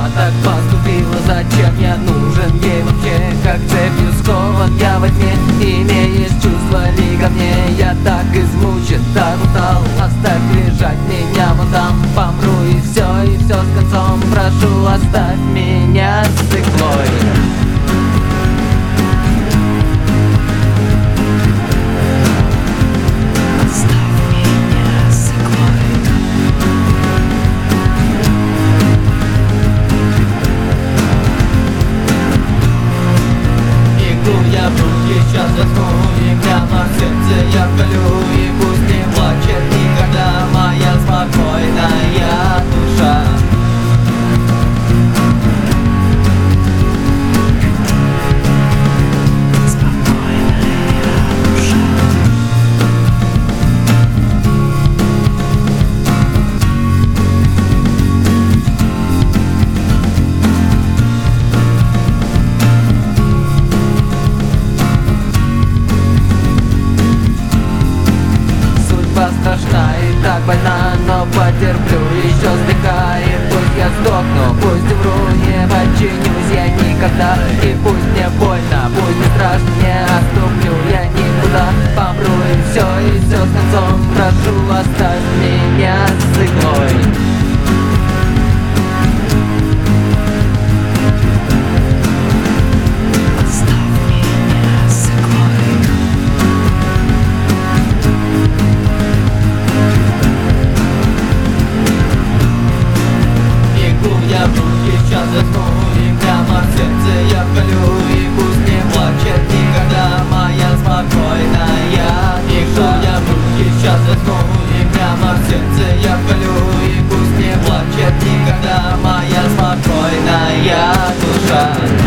так поступила? Зачем я нужен ей вообще? Как цепью скован я во тьме, имеешь чувства ли ко мне? Я так измучен, так устал, оставь лежать меня вон там. Помру и все с концом. Прошу, оставь меня с иглой. Я в руки сейчас возьму, и прямо в сердце я вколю. И пусть не плачет никогда моя спокойная душа. Страшна и так больна, но потерплю еще слегка. И пусть я сдохну, пусть умру, не подчинюсь я никогда. И пусть мне больно, пусть не страшно, не отступлю я никуда. Помру и все с концом. Прошу, оставь меня с иглой. Я в руки сейчас возьму, и прямо в сердце я вколю. И пусть не плачет никогда моя спокойная душа. Я в руки сейчас возьму, и прямо в сердце я вколю. И пусть не плачет никогда моя спокойная душа.